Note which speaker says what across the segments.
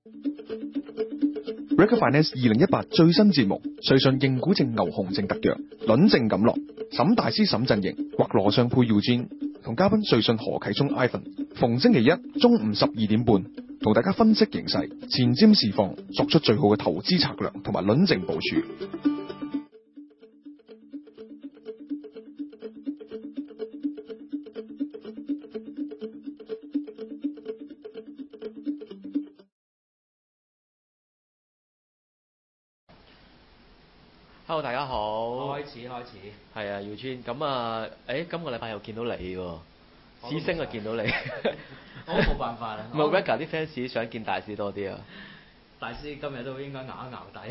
Speaker 1: Recruit Finance 2018最新節目，瑞信認股證牛熊證特約，輪證錦落，沈大師沈陣營或羅尚佩耀尊，同嘉賓瑞信何啟聰 Ivan， 逢星期一中午12點半，同大家分析形勢，前瞻市況，作出最好嘅投資策略同埋輪證部署。
Speaker 2: Hello， 大家好。
Speaker 3: 開始。
Speaker 2: 係啊，耀尊。咁啊，今個禮拜又見到你喎，師星啊見到你。
Speaker 3: 我冇辦法啦。
Speaker 2: 唔係 Vega 啲 fans 想見大師多啲啊。
Speaker 3: 大師今日都應該咬一咬底。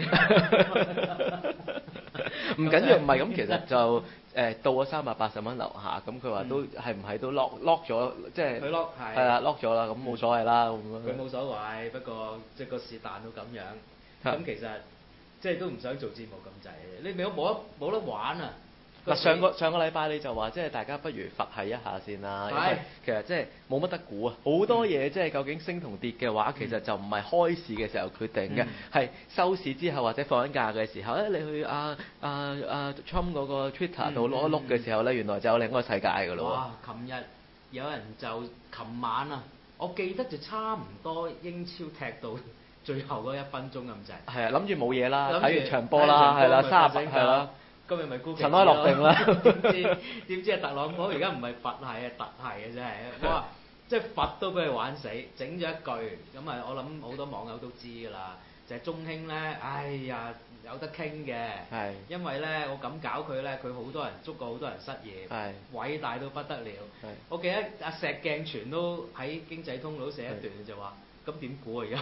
Speaker 2: 唔緊要，唔係咁，其實就到咗380蚊樓下，咁佢話都係唔係都 lock 咗，即係
Speaker 3: 佢 lock
Speaker 2: 係啦 lock 咗啦，咁冇所謂啦咁樣。
Speaker 3: 佢冇所謂，不過即係個市彈到咁樣，咁其實即係都唔想做節目咁滯，你冇得玩啊！
Speaker 2: 嗱，上個禮拜你就話即係大家不如佛系一下先啦，因為其實即係冇乜得估啊，好多嘢即係究竟升同跌嘅話，其實就唔係開市嘅時候決定嘅，係收市之後或者放緊假嘅時候咧，你去Trump 嗰個 Twitter 度碌一碌嘅時候咧，原來就有另一個世界㗎咯。
Speaker 3: 哇！琴日有人就琴晚啊，我記得就差唔多英超踢到最後嗰1分鐘咁滯。係
Speaker 2: 啊，諗住冇嘢啦，睇完場波啦，係啦，38係啦。
Speaker 3: 今日咪沽
Speaker 2: 塵埃落定啦。
Speaker 3: 點知特朗普而家唔係佛系啊，特系嘅真係。我話即係佛都俾佢玩死，整咗一句咁啊！我諗好多網友都知㗎啦，就係中興咧，哎呀有得傾嘅。係。因為咧我咁搞佢咧，佢好多人捉過好多人失業。係。偉大到不得了。係。我記得阿石鏡泉都喺經濟通度寫一段就話。咁點估啊？有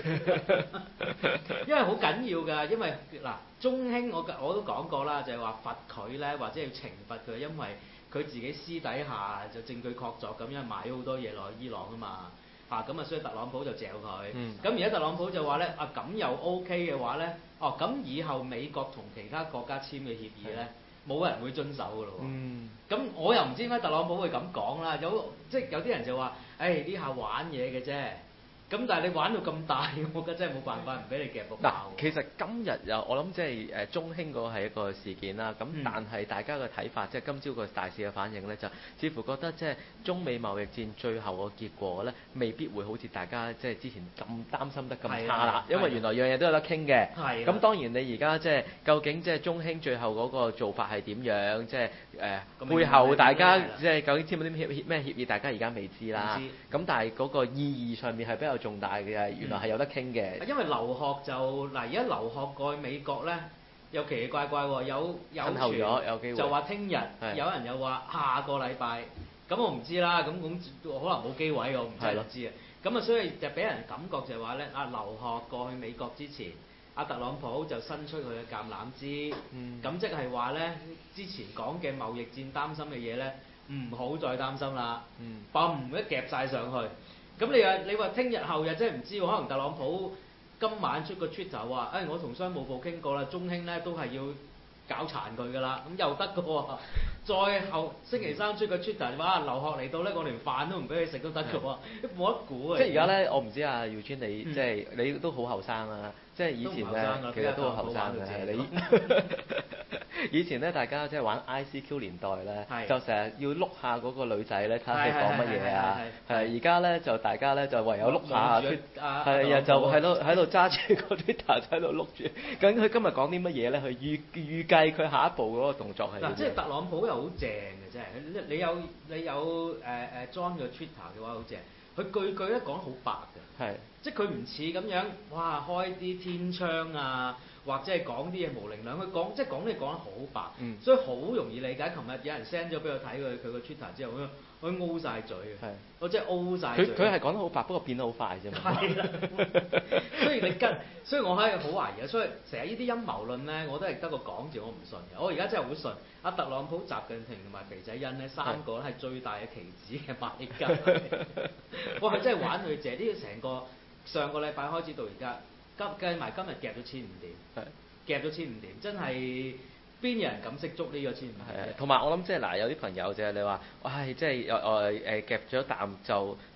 Speaker 3: 啲，因為好緊要㗎。因為嗱，中興我都講過啦，就係話罰佢咧，或者要懲罰佢，因為佢自己私底下就證據確鑿咁樣買咗好多嘢落去伊朗啊嘛。咁啊，所以特朗普就嚼佢。咁而家特朗普就話咧，咁又 OK 嘅話咧，咁以後美國同其他國家簽嘅協議咧，冇人會遵守㗎咯喎。咁我又唔知點解特朗普會咁講啦。即係有啲人就話，呢下玩嘢嘅啫。咁但係你玩到咁大，我覺得真係冇辦法唔俾你夾個爆。
Speaker 2: 嗱，其實今日我諗即係中興嗰個係一個事件啦。咁但係大家嘅睇法，即係今朝個大市嘅反應咧，就似乎覺得即係中美貿易戰最後個結果咧，未必會好似大家即係之前咁擔心得咁差啦。因為原來樣嘢都有得傾嘅。係。咁當然你而家即係究竟即係中興最後嗰個做法係點樣？即係背後大家即係究竟簽咗啲咩協議，大家而家未知啦。咁但係嗰個意義上面係比較重大嘅，原來係有得傾嘅。
Speaker 3: 因為留學就嗱，而家留學過去美國咧，又奇奇怪怪喎，有
Speaker 2: 後咗有機會，
Speaker 3: 就話聽日，有人又話下個禮拜，咁我唔知啦，咁可能冇機位，我唔真係知啊。咁啊，所以就俾人感覺就係話咧，留學過去美國之前，特朗普就伸出佢嘅橄欖枝，咁即係話咧，之前講嘅貿易戰擔心嘅嘢咧，唔好再擔心啦，嘣一夾晒上去。咁你話聽日後日真係唔知喎，可能特朗普今晚出個 Twitter 話，我同商務部傾過啦，中興咧都係要搞殘佢㗎啦，咁又得㗎喎。再後星期三出個 Twitter 話留學嚟到咧，我連飯都唔俾佢食都得㗎喎，冇得估啊！
Speaker 4: 即係而家咧，我唔知啊，耀尊你即係你都好後生啊，即係以前咧其實都好後生嘅你。以前咧，大家即係玩 ICQ 年代咧，就成日要碌下嗰個女仔咧，睇下佢講乜嘢啊。而家咧就大家咧就唯有碌下，就喺度揸住個 Twitter 喺度碌住。究竟佢今日講啲乜嘢咧？去預計佢下一步嗰個動作係點？
Speaker 3: 即係特朗普又好正嘅，真係。你有join 個 Twitter 嘅話好正，佢句句咧講得好白嘅。即係佢唔似咁樣，哇開啲天窗啊！或者係講啲嘢模棱兩可，即係講啲嘢講得好白，所以好容易理解。琴日有人 send 咗俾我睇佢個 Twitter 之後，佢 O 晒嘴嘅，我真係 O 晒嘴。佢
Speaker 2: 係講得好白，不過變得好快啫嘛。
Speaker 3: 係啦，所以我係好懷疑，所以成日呢啲陰謀論咧，我都係得個講字，我唔信嘅。我而家真係好信特朗普、習近平同埋肥仔欣咧3個係最大嘅棋子嘅買家。我係真係玩佢借呢個成個上個禮拜開始到而家。計埋今日夾咗1500點，夾咗1500點，真係邊有人敢識捉呢個1500點？
Speaker 2: 同埋我諗即係嗱，有啲朋友就係你話，即係夾咗啖就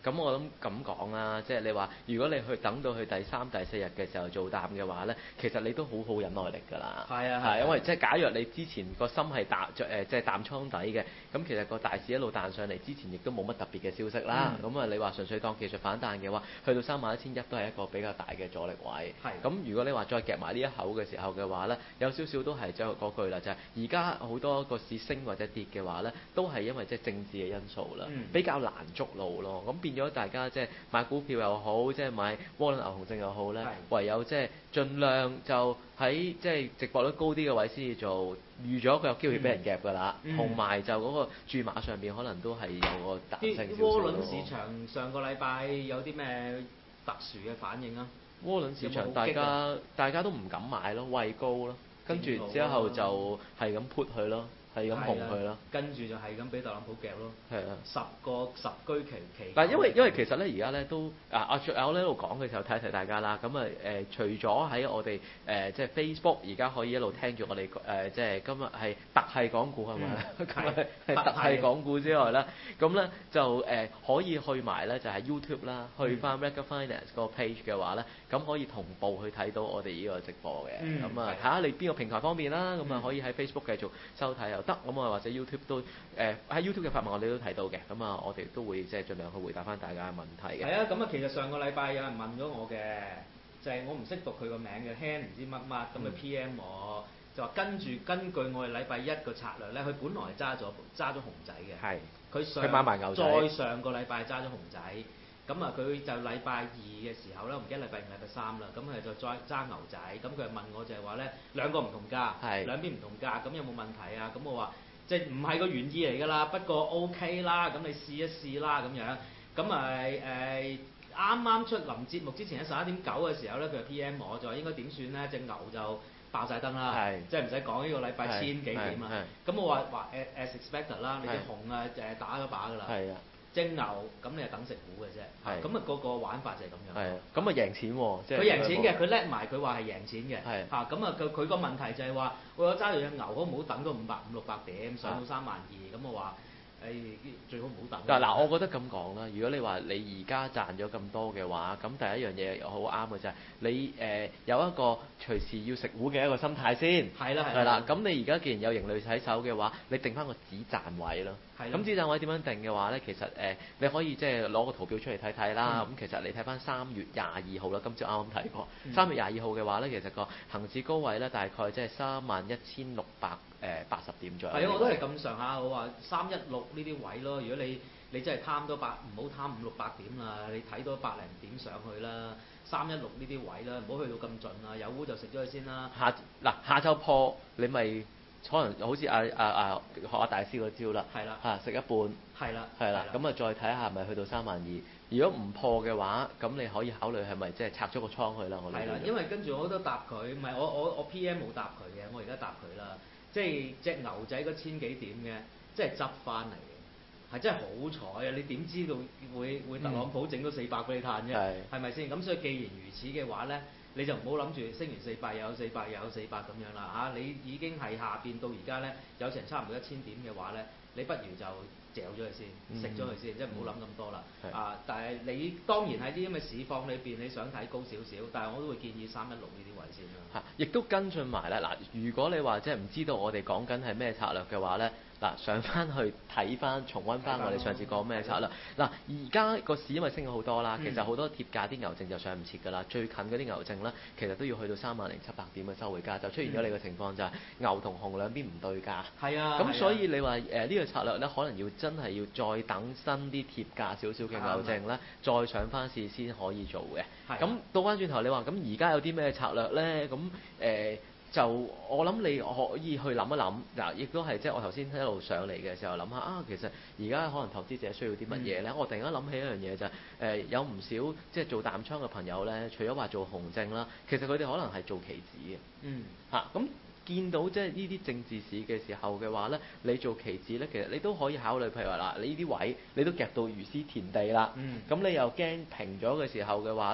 Speaker 2: 咁我諗咁講啦，即係你話如果你等到去第3、第4日嘅時候做淡嘅話咧，其實你都好好忍耐力㗎啦。
Speaker 3: 係啊，
Speaker 2: 係因為即係假若你之前個心係即係淡倉底嘅，咁其實個大市一路彈上嚟之前，亦都冇乜特別嘅消息啦。咁你話純粹當技術反彈嘅話，去到31,100都係一個比較大嘅阻力位。咁如果你話再夾埋呢一口嘅時候嘅話咧，有少少都係即係嗰句啦，就係而家好多個市升或者跌嘅話咧，都係因為即係政治嘅因素啦，比較難捉路咯。咁變咗大家即係買股票又好，即係買窩輪牛熊證又好咧，唯有即係盡量就喺即係值博率高啲嘅位先至做，預咗佢有機會俾人夾㗎啦。同埋就嗰個注碼上邊可能都係有個彈性少少。
Speaker 3: 窩輪市場上個禮拜有啲咩特殊嘅反應啊？
Speaker 2: 窩輪市場大家都唔敢買咯，畏高咯，跟住之後就係咁 put 佢咯。係咁紅佢咯，
Speaker 3: 跟住就係咁俾特朗普夾咯。係啊，十居其。
Speaker 2: 但係因為其實咧而家咧都我呢度講嘅時候提一提大家啦。咁除咗喺我哋即係 Facebook 而家可以一路聽住我哋即係今日係特係港股係咪？係特係港股之外啦，咁咧就可以去埋咧就係 YouTube 啦，去翻 Regular Finance 個 page 嘅話咧，咁可以同步去睇到我哋呢個直播嘅。咁睇下你邊個平台方便啦，咁可以喺 Facebook 繼續收睇得咁或者 YouTube 都喺 YouTube 嘅發文我哋都睇到嘅，咁我哋都會即係盡量去回答翻大家嘅問題嘅。
Speaker 3: 係啊，咁其實上個禮拜有人問咗我嘅，就係我唔識讀佢個名嘅 Han 唔知乜乜，咁佢 PM 我就話根據我哋禮拜1個策略咧，佢本來揸咗熊仔嘅，係佢
Speaker 2: 買埋牛仔，
Speaker 3: 再上個禮拜揸咗熊仔，咁佢就禮拜2嘅時候咧，唔記得禮拜2、禮拜3啦，咁佢就再揸牛仔，咁佢就問我就係話咧兩個唔同價，兩邊唔同價，咁有冇問題啊？咁我話。即係唔係個原意嚟㗎啦，不過 OK 啦，咁你試一試啦咁樣，咁啱啱出臨節目之前喺11.9嘅時候咧，佢就 PM 我就話應該點算咧？隻牛就爆晒燈啦，即係唔使講呢個禮拜千幾點啦。咁我話as expected 啦，你隻熊打咗把㗎啦。隻牛咁你係等食糊嘅啫，咁個玩法就係咁樣。
Speaker 2: 咁贏錢喎，即係
Speaker 3: 佢贏錢嘅，佢叻埋，佢話係贏錢嘅。咁佢個問題就係話，我揸住隻牛，好唔好等到500、500-600點上到32？咁我話最好唔好等。
Speaker 2: 嗱，我覺得咁講啦，如果你話你而家賺咗咁多嘅話，咁第一樣嘢又好啱嘅就係你有一個隨時要食糊嘅一個心態先。係啦。咁你而家既然有盈利喺手嘅話，你定翻個止賺位咯。咁止賺位點樣定嘅話咧，其實你可以即係攞個圖表出嚟睇睇啦。咁其實你睇翻3月22號啦，今朝啱啱睇過。3月22號嘅話咧，其實個恆指高位咧大概即係31,680點左右。
Speaker 3: 係啊，我都係咁上下，我話316呢啲位咯。如果你真係貪多唔好貪500-600點啦，你睇多100零點上去啦。316呢啲位啦，唔好去到咁盡啦。有糊就食咗佢先啦。
Speaker 2: 下週破你咪。可能好似學阿大師嗰招啦，食一半，咁再睇下係咪去到32,000。如果唔破嘅話，咁你可以考慮係咪即係拆咗個倉去啦。我
Speaker 3: 係啦，因為跟住我都答佢，唔係我 PM 冇答佢嘅，我而家答佢啦。即係隻牛仔嗰千幾點嘅，即係執翻嚟嘅，係真係好彩啊！你點知道會特朗普整到400俾你嘆啫？係咪先？咁所以既然如此嘅話咧。你就唔好諗住升完400又有400又有400咁樣啦嚇！你已經係下邊到而家咧有成差唔多1000點嘅話咧，你不如就嚼咗佢先，食咗佢先，即係唔好諗咁多啦。但係你當然喺啲咁嘅市況裏邊，你想睇高少少，但係我都會建議316呢啲位先啦。
Speaker 2: 亦都跟進埋咧嗱，如果你話即係唔知道我哋講緊係咩策略嘅話咧。上翻去睇翻重溫翻我哋上次講咩策略。而家個市因為升咗好多啦，其實好多貼價啲牛證就上唔切㗎啦。最近嗰啲牛證咧，其實都要去到30,700點嘅收回價，就出現咗你個情況就係牛同熊兩邊唔對價。咁所以你話呢個策略咧，可能要真係要再等新啲貼價少少嘅牛證咧，再上翻市先可以做嘅。咁倒翻轉頭，你話咁而家有啲咩策略咧？咁就我諗你可以去諗一諗，亦都係即係我頭先一路上嚟嘅時候諗下其實而家可能投資者需要啲乜嘢咧？我突然間諗起一樣嘢就係有唔少即係做淡倉嘅朋友咧，除咗話做熊證啦，其實佢哋可能係做期指嘅。咁見到即係呢啲政治市嘅時候嘅話咧，你做期指咧，其實你都可以考慮，譬如話你呢啲位你都夾到如斯田地啦。咁你又驚平咗嘅時候嘅話咧，就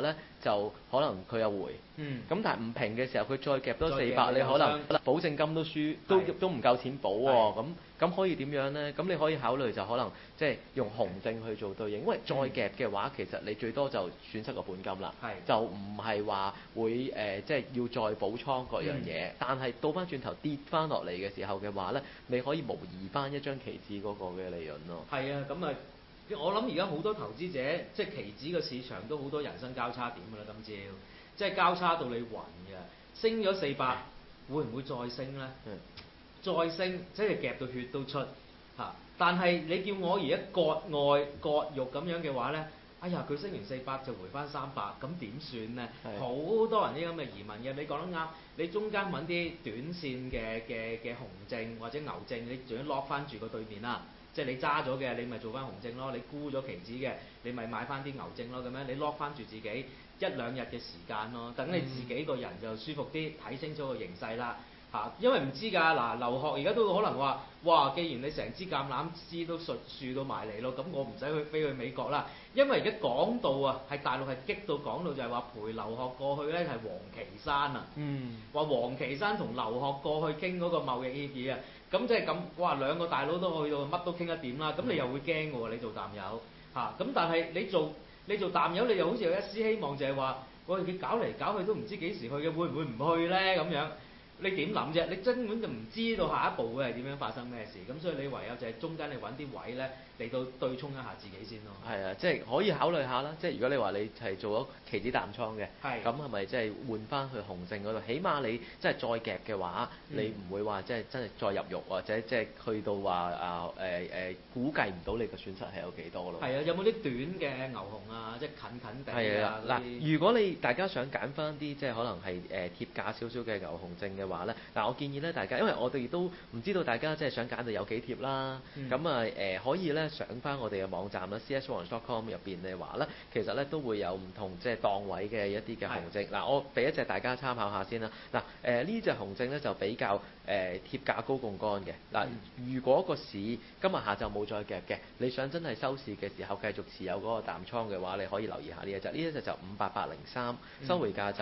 Speaker 2: 就可能佢有回。咁但係唔平嘅時候，佢再夾多400，你可能保證金都輸，都唔夠錢補喎。咁可以點樣呢？咁你可以考慮就可能即係用紅證去做對應，因為再夾嘅話，其實你最多就損失個本金啦，就唔係話會即係要再補倉各樣嘢。但係倒翻轉頭跌翻落嚟嘅時候嘅話呢，你可以模擬翻一張期指嗰個嘅利潤咯。
Speaker 3: 係啊，咁啊，我諗而家好多投資者即係期指嘅市場都好多人生交叉點㗎啦，今朝即係交叉到你暈嘅，升咗400，會唔會再升呢？再升即係夾到血都出嚇，但係你叫我而家割愛割肉咁樣嘅話呢，哎呀佢升完400就回翻300，咁點算呢？好多人啲咁嘅疑問嘅，你講得啱，你中間揾啲短線嘅紅證或者牛證，你仲要 lock 翻住個對面啦。即係你揸咗嘅，你咪做翻紅證咯；你沽咗期指嘅，你咪買翻啲牛證咯。咁樣你 lock 翻住自己1-2日嘅時間咯，等你自己個人就舒服啲，睇清楚個形勢啦。因為唔知㗎，嗱劉鶴而家都可能話，哇！既然你成支橄欖枝都樹到埋嚟咯，咁我唔使飛去美國啦。因為而家講到啊，係大陸係激到講到就係話陪劉鶴過去咧係王岐山啊，話王岐山同劉鶴過去傾嗰個貿易協議啊，咁即係咁，哇兩個大佬都去到乜都傾得掂啦，咁你又會驚㗎喎，你做淡友咁但係你做淡友，你又好似有一絲希望就係話，喂佢搞嚟搞去都唔知幾時去嘅，會唔會唔去咧咁樣？你點諗啫？你根本就唔知道下一步會係點樣發生咩事，咁所以你唯有就係中間你揾啲位咧嚟到對沖一下自己先咯。
Speaker 2: 係啊，即係可以考慮下啦。即係如果你話你係做咗期指淡倉嘅，咁係咪即係換翻去紅證嗰度？起碼你即係再夾嘅話，你唔會話即係真係再入肉，或者即係去到話估計唔到你嘅損失係有幾多咯。
Speaker 3: 係啊，有冇啲短嘅牛熊啊？即係近地啊
Speaker 2: 嗱，如果你大家想揀翻啲即係可能係貼價少少嘅牛熊證嘅話咧，嗱我建議咧大家，因為我哋都唔知道大家即係想揀到有幾貼啦，咁可以咧上翻我哋嘅網站啦 CSorange.com 入邊嘅話咧，其實咧都會有唔同即係檔位嘅一啲嘅紅證。嗱我俾一隻大家參考下先啦。嗱呢隻紅證咧就比較貼價高槓桿嘅。嗱如果個市今日下晝冇再夾嘅，你想真係收市嘅時候繼續持有嗰個淡倉嘅話，你可以留意下呢一隻。呢一隻就58803，收回價就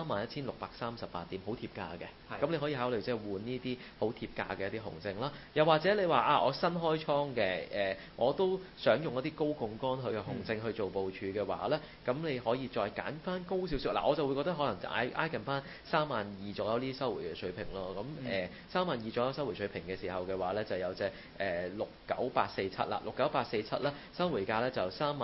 Speaker 2: 31,638點，好貼價嘅。咁你可以考慮即係換呢啲好貼價嘅一啲紅證啦。又或者你話我新開倉嘅我都想用一啲高槓桿去嘅紅證去做部署嘅話呢，咁你可以再揀翻高少少。嗱我就會覺得可能就挨近翻32,000左右呢收回嘅水平咯。咁32,000左右收回水平嘅時候嘅話呢，就有隻69847啦，69847啦，收回價呢就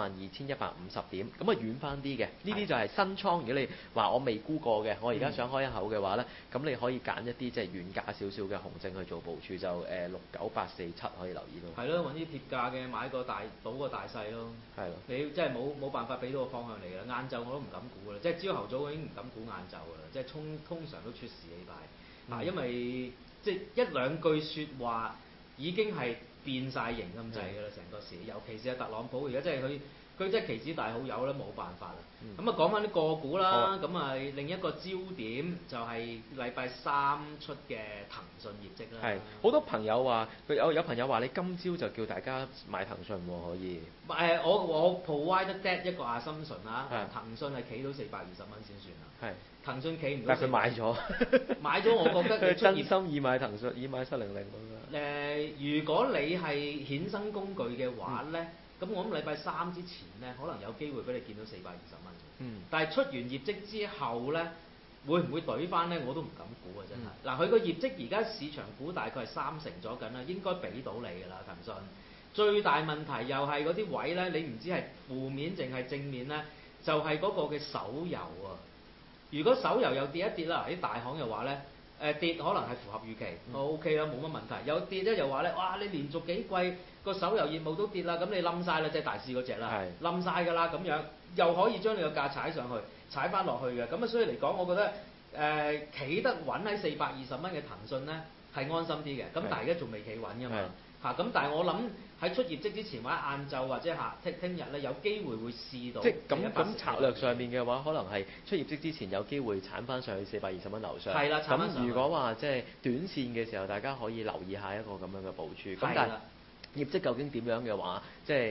Speaker 2: 32,150點，咁遠翻啲嘅。呢啲就係新倉。如果你話我未沽過嘅，我而家想開一口嘅話呢，咁你可以揀一啲即係遠價少少嘅紅證去做部署，就69847可以留意到。
Speaker 3: 係咯，揾啲貼價嘅買個大賭個大細咯。係咯。你真係冇辦法俾到個方向你啦。晏晝我都唔敢估啦，即係朝頭早我已經唔敢估晏晝噶啦，即係通常都出事呢排。因為即係一兩句説話已經係變晒形咁滯㗎啦，成個市。尤其是特朗普而家即係佢真係期指大好友咧，冇辦法啦。咁講翻啲個股啦，咁另一個焦點就係禮拜3出嘅騰訊業績啦。
Speaker 2: 係好多朋友話，有朋友話你今朝就叫大家買騰訊喎，可以。
Speaker 3: 我 provide that 一個assumption啦，騰訊係企到420蚊先算啦。係。騰訊企唔到。但係佢買咗。買咗，我覺得佢
Speaker 2: 真心意買騰訊，已買700咁
Speaker 3: 樣。如果你係衍生工具嘅話咧。咁我諗禮拜3之前咧，可能有機會俾你見到420蚊。但係出完業績之後咧，會唔會懟翻咧？我都唔敢估啊！真係。嗱，佢個業績而家市場估大概係3成咗緊啦，應該俾到你㗎啦，騰訊。最大問題又係嗰啲位咧，你唔知係負面定係正面咧，就係嗰個嘅手遊啊。如果手遊又跌一跌啦，啲大行又話咧。跌可能係符合預期，OK 啦，冇乜問題。有跌咧又話咧，哇！你連續幾季個手遊業務都跌啦，咁你冧晒啦，即係大市嗰隻啦，冧晒㗎啦，咁樣又可以將你個價踩上去，踩翻落去嘅。咁所以嚟講，我覺得企得穩喺420蚊嘅騰訊咧係安心啲嘅。咁但係而家仲未企穩㗎嘛。咁但係我諗喺出業績之前或者晏晝或者聽日咧，有機會會試到。即係
Speaker 2: 咁策略上面嘅話，可能係出業績之前有機會鏟翻上去420蚊樓上。係啦，鏟翻上去。咁如果話即係短線嘅時候，大家可以留意下一個咁樣嘅部署。咁但係業績究竟點樣嘅話，即係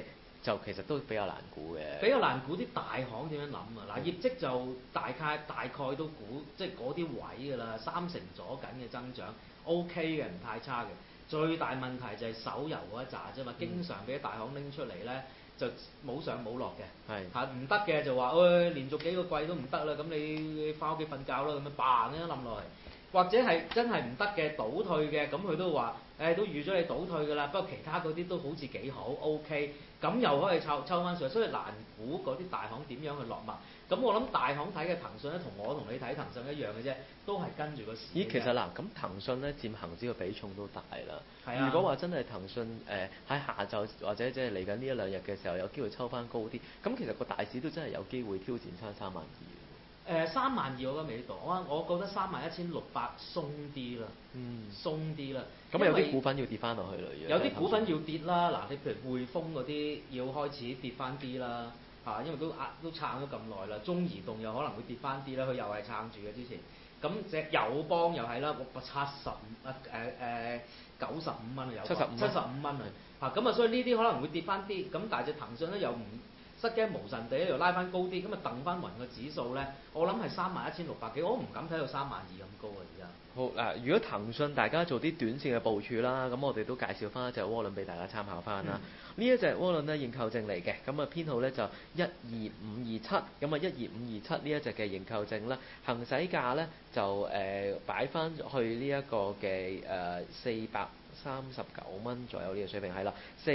Speaker 2: 就其實都比較難估嘅。
Speaker 3: 比較難估啲大行點樣諗啊！嗱，業績就大概都估，即係嗰啲位㗎啦，3成左緊嘅增長 OK 嘅，唔太差嘅。最大問題就係手遊嗰一紮啫嘛，經常俾啲大行拎出嚟咧，就冇上冇落嘅。
Speaker 2: 係
Speaker 3: 嚇唔得嘅就話，連續幾個季都唔得啦，咁你翻屋企瞓覺啦，咁樣嘭一冧落嚟。或者係真係唔得嘅倒退嘅，咁佢都話都預咗你倒退㗎啦。不過其他嗰啲都好似幾好 OK，咁又可以抽翻上，所以難估嗰啲大行點樣去落墨。咁我諗大行睇嘅騰訊咧，同我同你睇騰訊一樣嘅啫，都係跟住個市。
Speaker 2: 咦，其實嗱，咁騰訊咧佔恒指嘅比重都大啦。
Speaker 3: 係啊。
Speaker 2: 如果話真係騰訊喺下晝或者即係嚟緊呢一兩日嘅時候有機會抽翻高啲，咁其實個大市都真係有機會挑戰翻32000。
Speaker 3: 32000我覺得未到，我覺得31600鬆啲啦，鬆啲啦。
Speaker 2: 咁有啲股份要跌翻落去啦，
Speaker 3: 有啲股份要跌啦，嗱，你譬如匯豐嗰啲要開始跌翻啲啦，因為都撐咗咁耐啦。中移動又可能會跌翻啲啦，佢又係撐住嘅之前。咁隻友邦又係啦，95蚊啊，有75蚊啊，咁啊，所以呢啲可能會跌翻啲，咁但係隻騰訊咧又唔失驚無神地又拉翻高啲，咁啊掟翻勻個指數咧，我諗係31600幾，我唔敢睇到32000咁高啊而家。
Speaker 2: 好嗱，如果騰訊大家做啲短線嘅部署啦，咁我哋都介紹翻一隻窩輪俾大家參考翻啦。呢一隻窩輪咧認購證嚟嘅，咁啊編號咧就12527，咁啊12527呢一隻嘅認購證咧，行使價咧就擺翻去呢一個嘅439蚊左右呢個水平係啦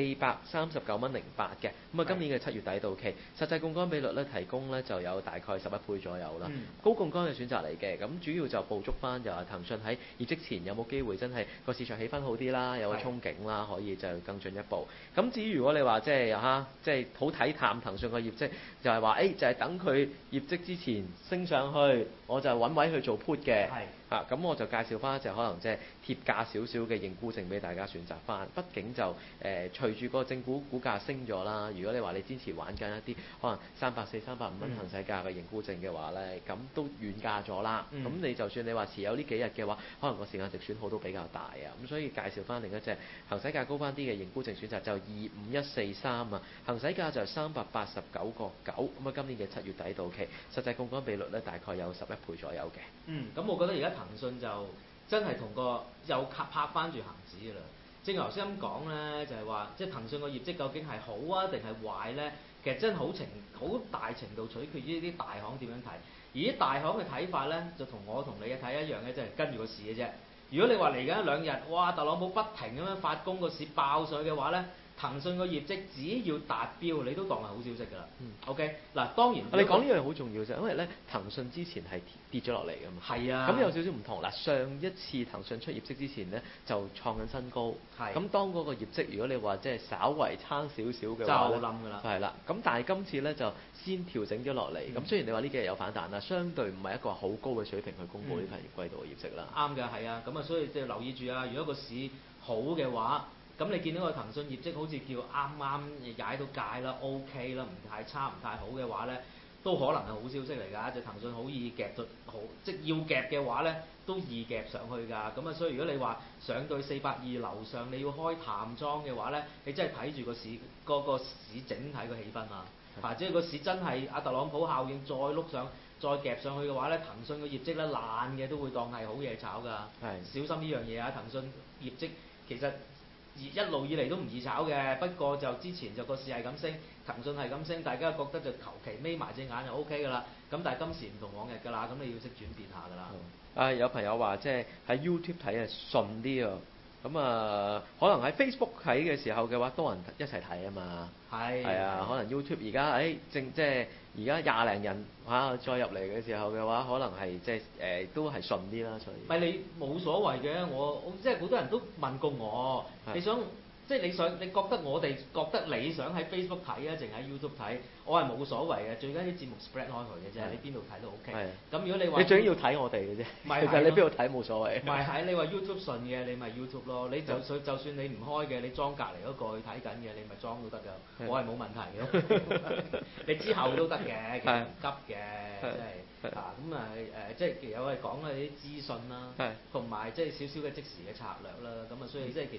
Speaker 2: ，439蚊08嘅，咁啊今年嘅7月底到期，實際槓桿比率咧提供咧就有大概11倍左右啦，高槓桿嘅選擇嚟嘅，咁主要就捕捉翻就係騰訊喺業績前有冇機會真係個市場氣氛好啲啦，有個憧憬啦，可以就更進一步。咁至於如果你話即係好睇淡騰訊個業績，就係話就係等佢業績之前升上去，我就揾位去做 put 嘅。咁我就介紹翻一隻可能即係貼價少少嘅認沽證俾大家選擇翻。畢竟就隨住個正股股價升咗啦，如果你話你堅持玩緊一啲可能340、350蚊行使價嘅認沽證嘅話咧，咁都遠價咗啦。咁你就算你話持有呢幾日嘅話，可能個時間值損耗都比較大啊。咁所以介紹翻另一隻行使價高翻啲嘅認沽證選擇就25143啊，行使價就389.9，咁啊今年嘅7月底到期，實際槓桿比率咧大概有11倍左右嘅。
Speaker 3: 咁我覺得而家騰訊就真係同個又拍翻住恒指㗎啦。正如頭先咁講咧，就係話即係騰訊個業績究竟係好啊定係壞咧？其實真係好大程度取決於啲大行點樣睇。而啲大行嘅睇法咧，就同我同你嘅睇一樣嘅，即係跟住個市嘅啫。如果你話嚟緊一兩日，哇，特朗普不停咁樣發功，個市爆上去嘅話咧，騰訊個業績只要達標，你都當係好消息㗎啦。OK， 嗱當然，
Speaker 2: 你講呢樣好重要啫，因為咧騰訊之前係跌咗落嚟㗎嘛。係啊。咁有少少唔同嗱，上一次騰訊出業績之前咧就創緊新高。咁當嗰個業績如果你話即係稍為差少少嘅話咧，就冧㗎啦。係啦。咁但係今次咧就先調整咗落嚟。咁雖然你話呢幾日有反彈啦，相對唔係一個好高嘅水平去公佈呢份季度嘅業績啦。
Speaker 3: 啱㗎，係啊。咁啊，所以即係留意住啊。如果個市好嘅話，咁你見到個騰訊業績好似叫啱啱踩到界啦 ，OK 啦，唔太差唔太好嘅話咧，都可能係好消息嚟㗎。隻騰訊好易夾到好，即係要夾嘅話咧，都易夾上去㗎。咁啊，所以如果你話上到420樓上，你要開淡倉嘅話咧，你真係睇住個市個市整體個氣氛啊。即係個市真係阿特朗普效應再碌上再夾上去嘅話咧，騰訊個業績咧爛嘅都會當係好嘢炒㗎。小心呢樣嘢啊！騰訊業績其實一路以嚟都唔易炒嘅，不過就之前就個市係咁升，騰訊係咁升，大家覺得就求其眯埋隻眼就 O K 㗎啦。咁但係今時唔同往日㗎啦，咁你要識轉變下㗎啦。
Speaker 2: 有朋友話即係喺 YouTube 睇啊順啲啊，咁可能喺 Facebook 睇嘅時候嘅話，多人一齊睇啊嘛。係啊，可能 YouTube 而家正即係而家20零人再入嚟嘅時候嘅話，可能係即係都係順啲啦，所以。
Speaker 3: 唔係你冇所謂嘅，我即係好多人都問過我，你想即係你覺得我哋覺得你想喺 Facebook 睇啊，定喺 YouTube 睇？我係冇所謂嘅，最緊要啲節目 spread 開佢嘅啫，你邊度睇都 OK。咁如果你話
Speaker 2: 你最緊要睇我哋嘅啫，其實你邊度睇冇所謂。
Speaker 3: 唔係你話 YouTube 順嘅，你咪 YouTube 咯。你就算你唔開嘅，你裝隔離嗰個去睇緊嘅，你咪裝都得㗎。我係冇問題嘅。你之後都得嘅，其實唔急嘅，即係即係有係講嗰啲資訊啦，同埋即係少少嘅即時嘅策略啦。咁啊，所以即係其實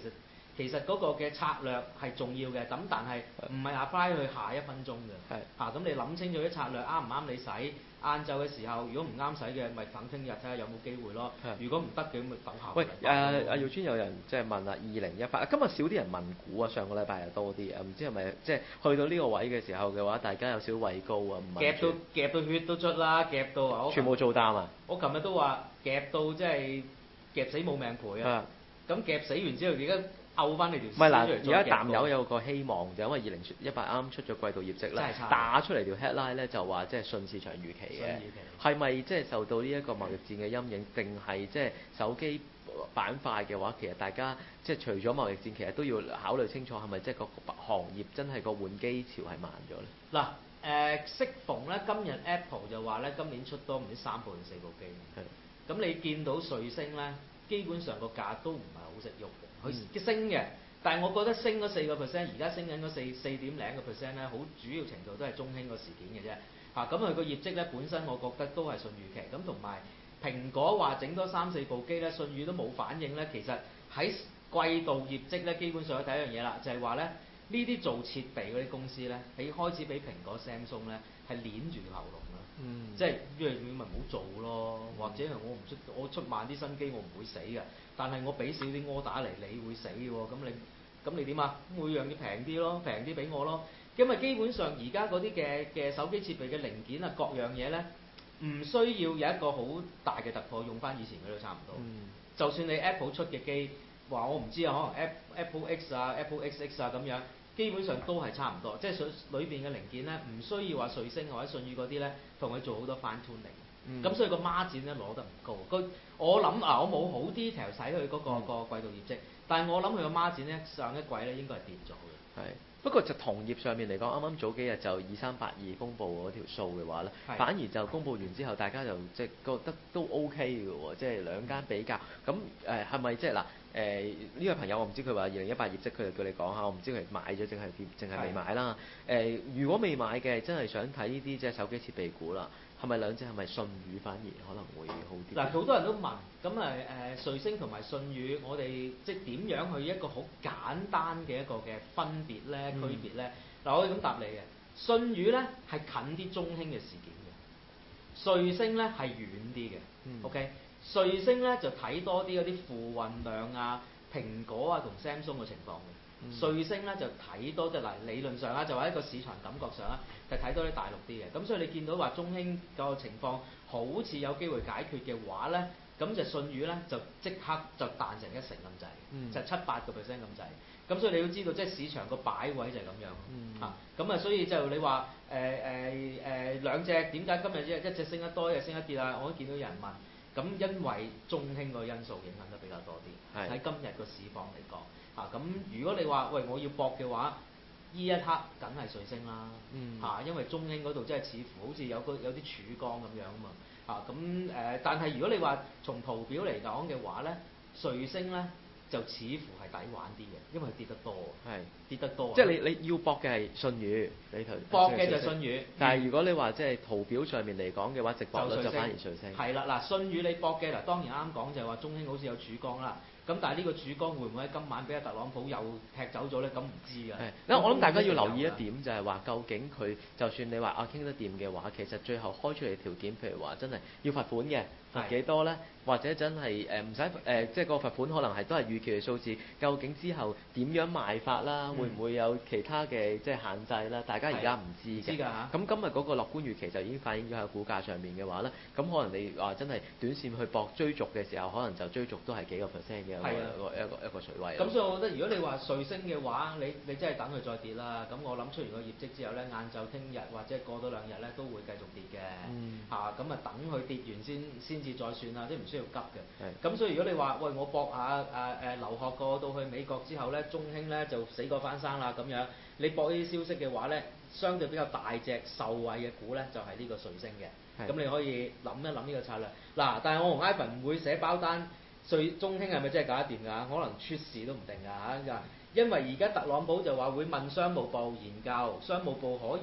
Speaker 3: 其實嗰個嘅策略係重要嘅，咁但係唔係 apply 去下一分鐘嘅。咁你諗清楚啲策略啱唔啱你使？晏晝嘅時候，如果唔啱使嘅，咪等聽日睇下有冇機會咯。如果唔得嘅，咁咪等下個禮拜。
Speaker 2: 喂，耀尊有人即係問啦，2018今日少啲人問股啊，上個禮拜又多啲啊，唔知係咪即係去到呢個位嘅時候嘅話，大家有少畏高啊？
Speaker 3: 夾到血都出啦，夾到啊！
Speaker 2: 全部做單啊！
Speaker 3: 我琴日都話夾到即係夾死冇命賠啊！咁夾死完之後，而家摳翻你條。
Speaker 2: 唔係嗱，而家淡友有個希望就因為2018啱出咗季度業績咧，打出嚟條 headline 咧就話即係順市場預期嘅，係咪即係受到呢一個貿易戰嘅陰影，定係即係手機板塊嘅話，其實大家即係除咗貿易戰，其實都要考慮清楚係咪即係個行業真係個換機潮係慢咗咧？
Speaker 3: 嗱。適逢咧，今日 Apple 就話咧，今年出多唔知3部定4部機。咁你見到瑞聲咧，基本上個價都唔係好識喐嘅，佢升嘅，但係我覺得升嗰4%，而家升緊嗰4.0%咧，好主要程度都係中興個事件嘅啫。咁佢個業績咧本身我覺得都係順預期，咁同埋蘋果話整多3-4部機咧，信譽都冇反應咧。其實喺季度業績咧，基本上第一樣嘢啦，就係話咧。呢啲做設備嗰啲公司咧，喺開始俾蘋果 Samsung 咧係捏住條喉嚨啦，即係因為你咪唔好做咯，或者係我出慢啲新機我唔會死嘅，但係我俾少啲 order 嚟，你會死嘅喎，咁你點啊？每樣要平啲咯，平啲俾我咯，因為基本上而家嗰啲嘅手機設備嘅零件啊，各樣嘢咧唔需要有一個好大嘅突破，用翻以前嗰啲差唔多。就算你 Apple 出嘅機，話我唔知啊，可能 Apple X 啊、Apple XX 啊咁樣。基本上都係差唔多，即係裏邊嘅零件咧，唔需要話瑞聲或者信譽嗰啲咧，同佢做好多 fine tuning。咁所以個孖展咧攞得唔高。我諗我冇好 detail 睇佢嗰個季度業績，但係我諗佢個孖展咧上一季咧應該係跌咗嘅。
Speaker 2: 不過就同業上面嚟講，啱啱早幾日就2382公佈嗰條數嘅話咧，反而就公佈完之後，大家就即係覺得都 OK 嘅喎，即係兩間比較。咁係咪即係嗱？呢位朋友我唔知佢話2018業績，佢就叫你講下，我唔知佢買咗淨係未買啦。如果未買嘅，真係想睇呢啲即係手機設備股啦，係咪兩隻係咪信譽反而可能會好啲？
Speaker 3: 嗱，好多人都問，咁瑞聲同埋信譽，我哋即係點樣去一個好簡單嘅一個嘅分別咧、區別咧？嗱，我可以咁答你嘅，信譽咧係近啲中興嘅事件嘅，瑞聲咧係遠啲嘅。OK。瑞聲咧就睇多啲嗰啲付運量啊、蘋果啊同 Samsung 嘅情況嘅。瑞聲咧就睇多啲，嗱，理論上啦，就話一個市場感覺上啦，就睇多啲大陸啲嘅。咁所以你見到話中興個情況好似有機會解決嘅話咧，咁就信譽咧就即刻就彈成1成咁滯，就7-8%咁滯。咁所以你要知道，即係市場個擺位就係咁樣。咁所以就你話兩隻點解今日一隻升得多，一隻升得跌啊？我都見到有人問。咁因為中興個因素影響得比較多啲，喺今日個市況嚟講，咁如果你話喂我要搏嘅話，依一刻梗係瑞聲啦，因為中興嗰度真係似乎好似有啲曙光咁樣啊嘛，但係如果你話從圖表嚟講嘅話咧，瑞聲咧就似乎係抵玩啲嘅，因為跌得多，跌得多。
Speaker 2: 即係你要搏嘅係信譽，你頭
Speaker 3: 搏嘅就係信譽。
Speaker 2: 但係如果你話即係圖表上面嚟講嘅話，直播率就反而瑞聲。
Speaker 3: 係啦，嗱，信譽你搏嘅嗱，當然啱講就係話中興好似有曙光啦。咁但係呢個曙光會唔會喺今晚俾阿特朗普又踢走咗咧？咁唔知㗎。
Speaker 2: 我諗大家要留意一點就係話，究竟佢就算你話傾得掂嘅話，其實最後開出嚟條件，譬如話真係要罰款嘅，罰幾多咧？或者真係唔使即係個罰款可能係都係預期嘅數字。究竟之後點樣賣法啦？會唔會有其他嘅即係限制啦？大家而家唔知嘅。咁今日嗰個樂觀預期就已經反映咗喺股價上面嘅話咧，咁可能你話真係短線去搏追逐嘅時候，可能就追逐都係幾個%嘅一個水位。
Speaker 3: 咁所以我覺得如果你話瑞聲嘅話，你真係等佢再跌啦。咁我諗出完個業績之後咧，晏晝聽日或者過多2日咧都會繼續跌嘅。咁等佢跌完先至再算啦，即係唔需要急嘅。咁所以如果你話喂我搏下留學過到去美國之後咧，中興咧就死過翻生啦咁樣，你搏呢啲消息嘅話咧，相對比較大隻受惠嘅股咧就係呢個瑞聲嘅。咁你可以諗一諗呢個策略。嗱，但係我同 Ivan 唔會寫包單。中興係咪真係搞得掂㗎？可能出事都唔定㗎嚇。因為而家特朗普就話會問商務部研究，商務部可以係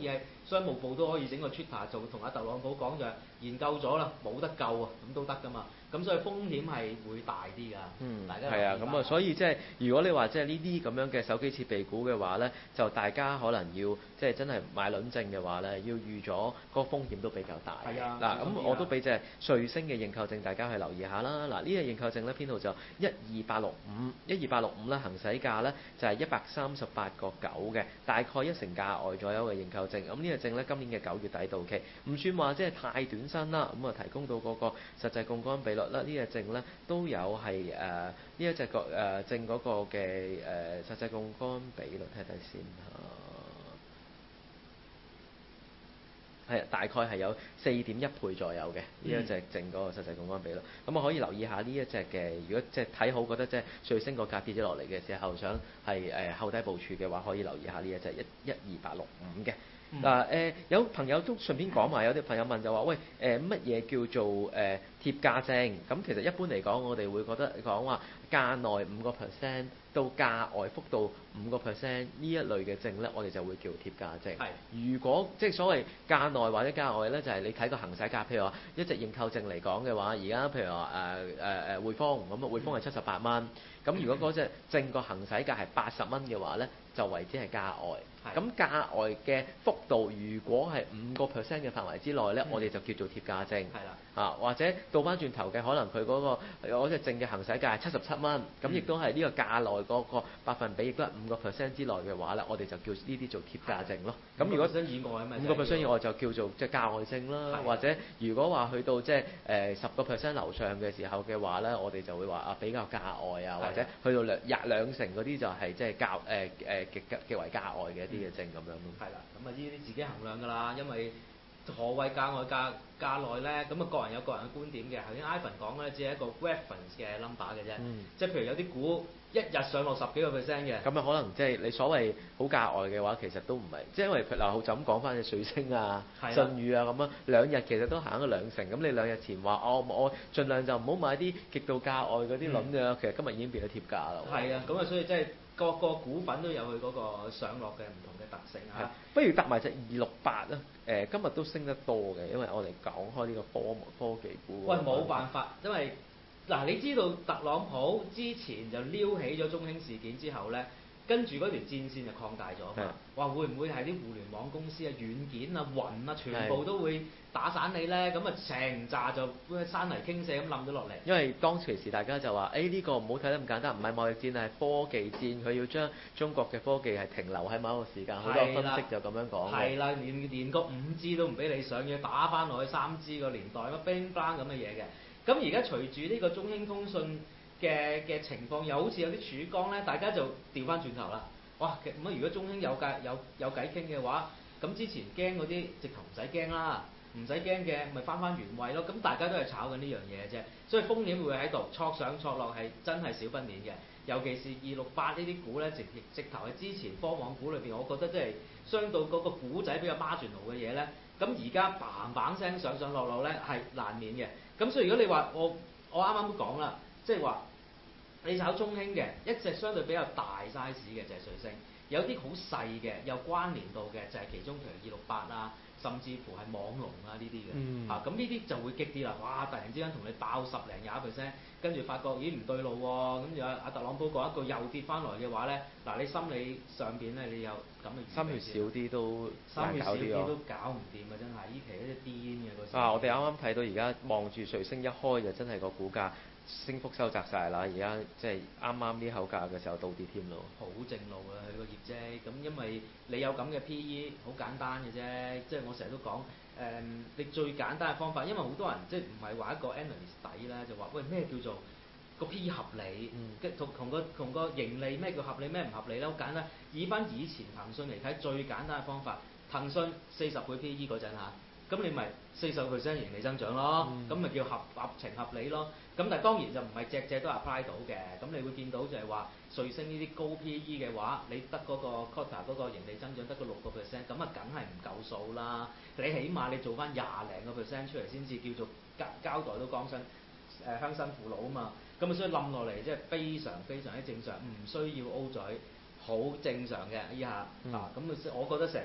Speaker 3: 商務部都可以整個 Twitter 就同阿特朗普講就係研究咗啦，冇得救啊，咁都得噶嘛。咁所以風險係會大啲㗎。大家
Speaker 2: 係啊，咁啊，所以即係如果你話即係呢啲咁樣嘅手機設備股嘅話咧，就大家可能要即係真係買輪證嘅話咧，要預咗個風險都比較大。
Speaker 3: 係啊，
Speaker 2: 嗱，咁我都俾隻瑞星嘅認購證大家去留意下啦。嗱，呢隻認購證咧編號就12865咧，行使價咧就係138.9嘅，大概1成價外左右嘅認購證。咁呢隻證咧今年嘅9月底到期，唔算話即係太短身啦。咁啊提供到嗰個實際槓桿比率啦，呢隻證咧都有係呢一隻證嗰個嘅實際槓桿比率睇睇先嚇。係大概係有4.1倍左右嘅呢一隻證嗰個實際槓桿比率，咁我可以留意下呢一隻嘅，如果即係睇好覺得即係瑞星個價跌咗落嚟嘅時候，想係後低部署嘅話，可以留意下呢一隻12865嘅。嗱有朋友都順便講埋，有啲朋友問就話：喂乜嘢叫做貼價證？咁其實一般嚟講，我哋會覺得講話價內5%到價外幅度5%呢一類嘅證咧，我哋就會叫貼價證。如果即係所謂價內或者價外咧，就係你睇個行使價，譬如話一隻認購證嚟講嘅話，而家譬如話匯豐咁啊，匯豐係78蚊。咁如果嗰隻證個行使價係80蚊嘅話咧，就為之係價外。咁價外嘅幅度如果係5%嘅範圍之內咧，我哋就叫做貼價證。或者倒翻轉頭嘅，可能佢嗰隻證嘅行使價係77蚊，咁亦都係呢個價內嗰個百分比亦都係5%之內嘅話咧，我哋就叫呢啲做貼價證咯。咁如果5%以外就叫做即係價外證啦。或者如果話去到即係10%樓上嘅時候嘅話咧，我哋就會話比較價外啊，或者去到兩成嗰啲就係即係極為價外嘅一啲嘅證咁樣咯。
Speaker 3: 係啦，咁啊呢啲自己衡量㗎啦，因為何謂價外價內咧？咁啊個人有個人嘅觀點嘅。頭先 Ivan 講咧，只係一個 reference 嘅 number 嘅啫。即係譬如有啲股一日上落10幾個%嘅。
Speaker 2: 咁啊可能即係你所謂好價外嘅話，其實都唔係，即係因為嗱就咁講翻隻瑞星啊、信譽啊咁啊，2日其實都行咗2成。咁你2日前話我盡量就唔好買啲極度價外嗰啲輪嘅，其實今日已經變咗貼價啦。
Speaker 3: 係啊，咁啊所以即係個股份都有佢嗰個上落嘅唔同嘅特性嚇。
Speaker 2: 不如搭埋隻268啦。今日都升得多嘅，因為我哋講開呢個科技股。
Speaker 3: 喂，冇辦法，因為嗱，你知道特朗普之前就撩起咗中興事件之後咧，跟住嗰條戰線就擴大咗嘛。話會唔會係啲互聯網公司啊、軟件啊、雲啊，全部都會打散你咧？咁啊，成扎就山泥傾瀉咁冧咗落嚟。
Speaker 2: 因為當其時大家就話：呢個唔好睇得咁簡單，唔係貿易戰，係科技戰。佢要將中國嘅科技係停留喺某一個時間。好多分析就咁樣講。係啦，連個5G 都唔俾你上，要打翻落去3G 個年代，乜乒乓咁嘅嘢嘅。咁而家隨住呢個中興通訊嘅情況，又好似有啲曙光咧，大家就調翻轉頭啦。哇！咁啊，如果中興有偈傾嘅話，咁之前驚嗰啲直頭唔使驚啦，唔使驚嘅咪翻原位咯。咁大家都係炒緊呢樣嘢啫，所以風險會喺度，挫上挫落係真係少不免嘅。尤其是268呢啲股咧，直頭係之前科網股裏邊，我覺得即係相對嗰個股仔比較 marginal 嘅嘢咧，咁而家嘭嘭聲上落咧係難免嘅。咁所以如果你話我啱啱都講啦，即係話你炒中興嘅一隻相對比較大 size 嘅就係瑞星，有啲好細嘅有關聯度嘅就係其中譬如268啊，甚至乎係網龍啊呢啲嘅。咁呢啲就會激啲啦。哇！突然之間同你爆10零20%，跟住發覺咦唔對路喎，跟住阿特朗普講一句又跌翻來嘅話咧，嗱你心理上邊咧你有咁嘅心血少啲都難搞啲
Speaker 3: 都搞唔掂啊！真係依期嗰隻癲嘅嗰時。
Speaker 2: 我哋啱啱睇到而家望住瑞星一開就真係個股價升幅收窄晒啦，而家即係啱啱呢口價嘅時候倒跌添咯。
Speaker 3: 好正路啊！佢個業績咁，因為你有咁嘅 PE，好簡單嘅啫。即係我成日都講你最簡單嘅方法，因為好多人即係唔係話一個 analyst 底啦，就話喂咩叫做個 PE 合理？同個盈利咩叫合理？咩唔合理咧？好簡單，以翻以前騰訊嚟睇，最簡單嘅方法，騰訊40倍 PE 嗰陣嚇。咁你咪40% 盈利增長咯，咁咪叫合情合理咯。咁但係當然就唔係隻都 apply 到嘅。咁你會見到就係話瑞星呢啲高 PE 嘅話，你得嗰個 quarter 嗰個盈利增長得個6%，咁啊梗係唔夠數啦。你起碼你做翻20零個%出嚟先至叫做交代到鄉紳父老啊嘛。咁啊所以冧落嚟即係非常非常之正常，唔需要 O 嘴。好正常嘅依下咁我覺得成個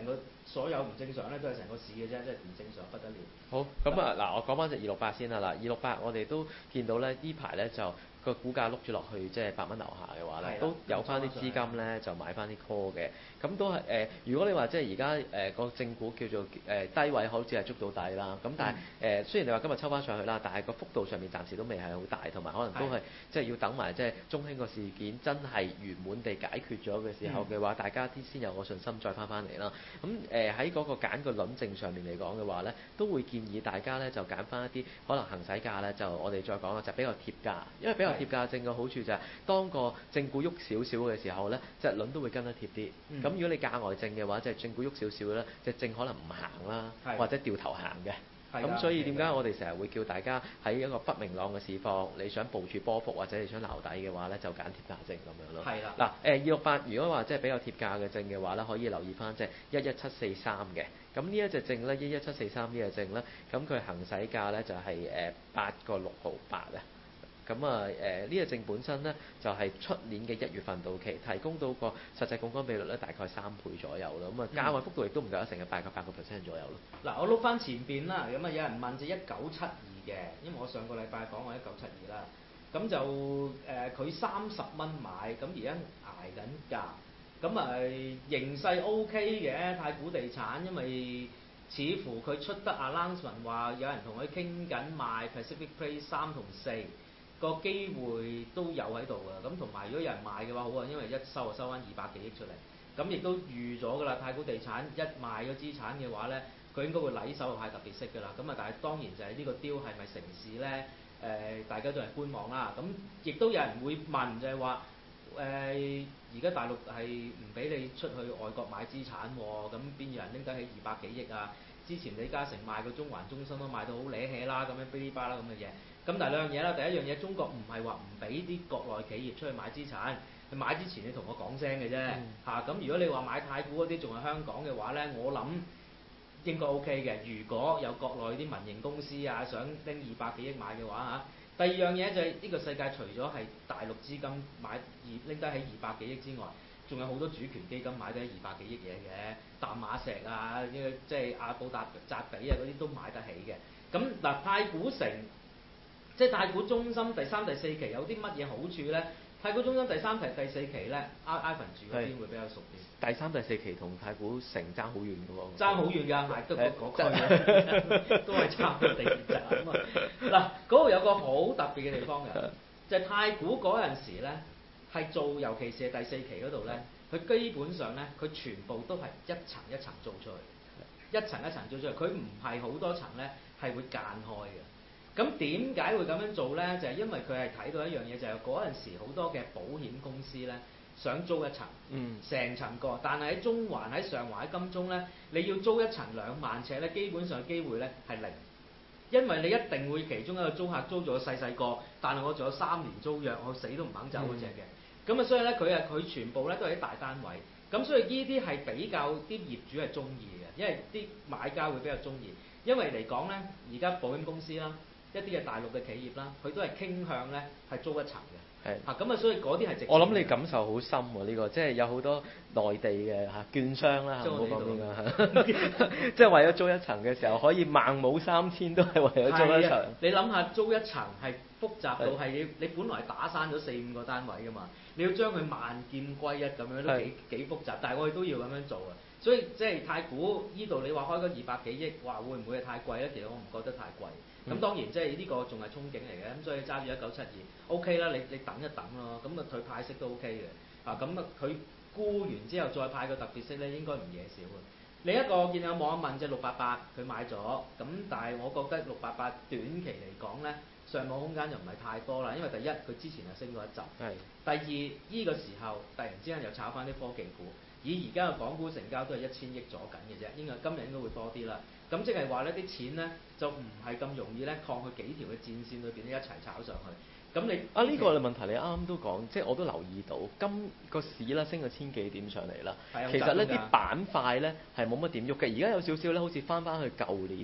Speaker 3: 所有唔正常咧都係成個市嘅啫，即係唔正常不得了。
Speaker 2: 好，咁啊嗱，我講翻隻268先啦。嗱，268我哋都見到咧，呢排咧就個股價碌住落去，即係8蚊樓下嘅話咧，都有翻啲資金咧就買翻啲 call 嘅。咁都係如果你話即係而家個正股叫做低位，好似係捉到底啦。咁但係雖然你話今日抽翻上去啦，但係個幅度上面暫時都未係好大，同埋可能都係即係要等埋即係中興個事件真係圓滿地解決咗嘅時候嘅話，大家啲先有個信心再翻嚟啦。咁喺嗰個揀個輪證上面嚟講嘅話咧，都會建議大家咧就揀翻一啲可能行使價咧，就我哋再講啦，就比較貼價，因為比較貼價證嘅好處就係當個正股喐少少嘅時候咧，隻輪都會跟得貼啲。咁如果你價外證嘅話，就係正股喐少少咧，隻證可能唔行啦，或者掉頭行嘅。咁所以點解我哋成日會叫大家喺一個不明朗嘅市況，你想部署波幅或者你想撈底嘅話咧，就揀貼價證咁樣咯。
Speaker 3: 係啦。
Speaker 2: 嗱268如果話即係比較貼價嘅證嘅話咧，可以留意翻即係11743嘅。咁呢一隻證咧11743呢隻證咧，咁佢行使價咧就係8個6毫8啊。咁呢個證本身咧就係出年嘅1月份到期，提供到個實際槓桿比率咧大概3倍左右啦。咁價位幅度亦都唔夠一成嘅8%左右咯。
Speaker 3: 嗱，我碌翻前邊啦，咁有人問就1972嘅，因為我上個禮拜講過1972啦，咁就佢30蚊買，咁而家捱緊價，咁形勢 OK 嘅，太古地產，因為似乎佢出得 announcement 話有人同佢傾緊賣 Pacific Place 3同4。個機會都有喺度㗎，咁同埋如果有人買嘅話好啊，因為一收就收翻200幾億出嚟，咁亦都預咗㗎啦。太古地產一賣咗資產嘅話咧，佢應該會禮手派特別息㗎啦。咁但係當然就係呢個 deal 係咪成事咧？大家都係觀望啦。咁亦都有人會問就係話而家大陸係唔俾你出去外國買資產喎，咁邊有人拎得起200幾億啊？之前李嘉誠賣個中環中心都賣到好瀨氣啦，咁樣噼哩啪啦咁嘅嘢。咁但係兩樣嘢啦，第一樣嘢中國唔係話唔俾啲國內企業出去買資產，你買之前你同我講聲嘅啫嚇。咁如果你話買太古嗰啲仲係香港嘅話咧，我諗應該 OK 嘅。如果有國內啲民營公司啊想拎200幾億買嘅話嚇，第二樣嘢就係呢個世界除咗係大陸資金買拎得起200幾億之外，仲有好多主權基金買得起200幾億嘢嘅，淡馬錫啊，即係阿布扎比啊嗰啲都買得起嘅。咁嗱，太古城。即係太古中心第3、第4期有啲乜嘢好處咧？太古中心第3期、第4期咧，Ivan 住嗰邊會比較熟啲。第3、
Speaker 2: 第4期同太古城爭好遠嘅喎。
Speaker 3: 爭好遠㗎，係都嗰區都係差唔多地鐵站啊嘛。嗱，嗰度有個好特別嘅地方嘅，就係太古嗰陣時咧係做，尤其是係第4期嗰度咧，佢基本上咧佢全部都係一層一層做出去，一層一層做出去，佢唔係好多層咧係會間開嘅。咁點解會咁樣做咧？就係因為佢係睇到一樣嘢，就係嗰陣時好多嘅保險公司咧想租一層，成層過，但係喺中環、喺上環、喺金鐘咧，你要租一層2萬尺咧，基本上機會咧係0，因為你一定會其中一個租客租咗細細個，但係我仲有3年租約，我死都唔肯走嗰隻嘅。咁所以咧佢全部咧都係啲大單位，咁所以呢啲係比較啲業主係中意嘅，因為啲買家會比較中意，因為嚟講咧而家保險公司啦。一啲嘅大陸嘅企業啦，佢都係傾向咧係租一層嘅。係。咁所以嗰啲係值。
Speaker 2: 我諗你感受好深喎，呢個即係有好多內地嘅券商啦，唔好講邊個即係為咗租一層嘅時候，可以孟母3000都係為咗租一層。
Speaker 3: 你諗下租一層係複雜到係你本來打散咗4、5個單位㗎嘛，你要將佢萬劍歸一咁樣都幾複雜，但係我哋都要咁樣做啊。所以即係太古依度，你話開個200幾億，話會唔會係太貴咧？其實我唔覺得太貴。咁當然即係呢個仲係憧憬嚟嘅，咁所以揸住1972 OK 啦，你等一等咯，咁佢派息都 OK 嘅，咁佢沽完之後再派個特別息咧，應該唔嘢少嘅。另一個見有網民就688佢買咗，咁但係我覺得688短期嚟講咧，上網空間就唔係太多啦，因為第一佢之前係升過一陣，第二呢個時候突然之間又炒翻啲科技股。以而家嘅港股成交都係1000億左緊嘅啫，今日應該會多啲啦。咁即係話咧，啲錢咧就唔係咁容易咧抗去幾條嘅戰線裏邊咧一齊炒上去。咁你
Speaker 2: 呢個問題你啱啱都講，即係我都留意到今個市啦升咗1000幾點上嚟啦。其實呢啲板塊咧係冇乜點喐嘅，而家有少少咧好似翻去舊年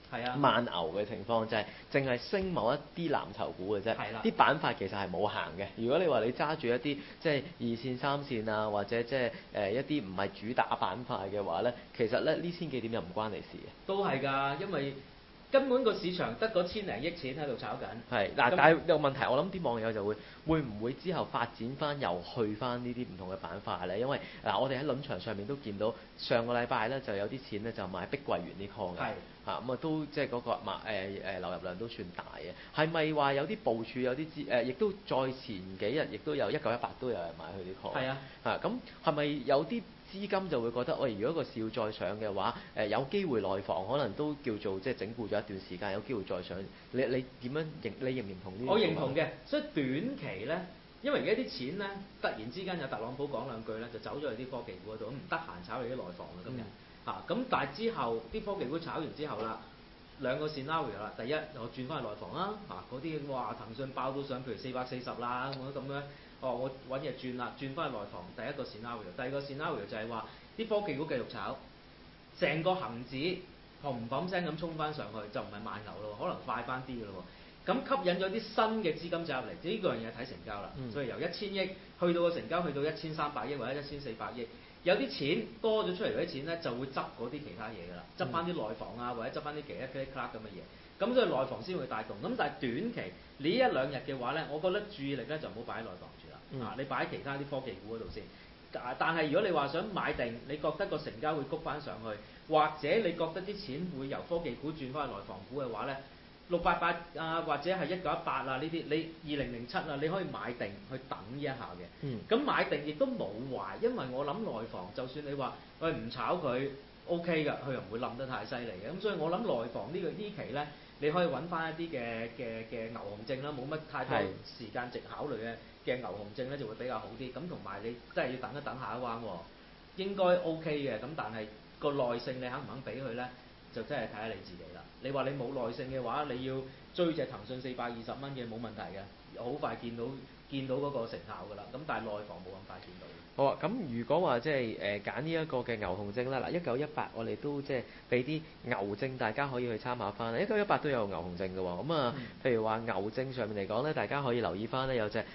Speaker 3: 係啊
Speaker 2: 慢牛嘅情況，就係淨係升某一啲藍籌股嘅啫。
Speaker 3: 係啦
Speaker 2: 啲板塊其實係冇行嘅。如果你話你揸住一啲即係二線、三線啊，或者即係一啲唔係主打板塊嘅話咧，其實咧呢千幾點又唔關你事嘅。
Speaker 3: 都係㗎，因為根本個市場得嗰千零億錢喺度炒緊。
Speaker 2: 係嗱，
Speaker 3: 咁
Speaker 2: 但係有個問題，我諗啲網友就會唔會之後發展翻又去翻呢啲唔同嘅板塊咧？因為嗱，我哋喺輪場上面都見到上個禮拜咧就有啲錢咧就買碧桂園呢 call 嘅，
Speaker 3: 係
Speaker 2: 咁啊都即係嗰個流入量都算大嘅。係咪話有啲部署有啲亦都再前幾日亦都有1918都有人買佢啲 call？
Speaker 3: 係啊，
Speaker 2: 咁係咪有啲資金就會覺得，喂，如果個市要再上嘅話，有機會內房可能都叫做即係整固咗一段時間，有機會再上。你點樣認？你認唔認同呢？
Speaker 3: 我認同嘅，所以短期咧，因為而家啲錢咧，突然之間有特朗普講兩句咧，就走咗去啲科技股嗰度，咁唔得閒炒你啲內房啦今日咁但係之後啲科技股炒完之後啦，兩個 scenario 啦，第一我轉翻去內房啦，嗰啲哇騰訊爆到上，譬如440啦咁樣。我揾嘢轉啦，轉翻去內房。第一個 scenario，第二個 scenario 就係話啲科技股繼續炒，成個恆指砰砰聲咁衝翻上去，就唔係慢牛咯，可能快翻啲嘅咯。咁吸引咗啲新嘅資金走入嚟，呢個樣嘢睇成交啦。所以由1000億去到個成交去到1300億或者1400億，有啲錢多咗出嚟嗰啲錢咧，就會執嗰啲其他嘢㗎啦，執翻啲內房啊，或者執翻啲其他 class 咁嘅嘢。咁所以內房先會帶動。咁但係短期呢一兩日嘅話咧，我覺得注意力咧就唔好擺喺內房住啦。你擺喺其他啲科技股嗰度先。但係如果你話想買定，你覺得個成交會谷翻上去，或者你覺得啲錢會由科技股轉翻去內房股嘅話咧，688啊，或者係1918啊呢啲，你2007啊，你可以買定去等一下嘅。咁買定亦都冇壞，因為我諗內房就算你話喂唔炒佢 OK 㗎，佢又唔會冧得太犀利嘅。咁所以我諗內房呢期咧，你可以揾翻一啲嘅牛熊證啦，冇乜太多時間值考慮嘅牛熊證咧就會比較好啲。咁同埋你真係要等一等下一彎喎，應該 OK 嘅。咁但係個耐性你肯唔肯俾佢咧，就真係睇下你自己啦。你話你冇耐性嘅話，你要追隻騰訊420蚊嘅冇問題嘅，好快見到嗰個成效㗎啦。咁但係內房冇咁快見到。
Speaker 2: 好啊，咁如果話即係揀呢一個嘅牛熊證啦，嗱1918我哋都即係俾啲牛證大家可以去參考翻啦。1918都有牛熊證嘅喎，咁啊，譬如話牛證上面嚟講咧，大家可以留意翻咧有隻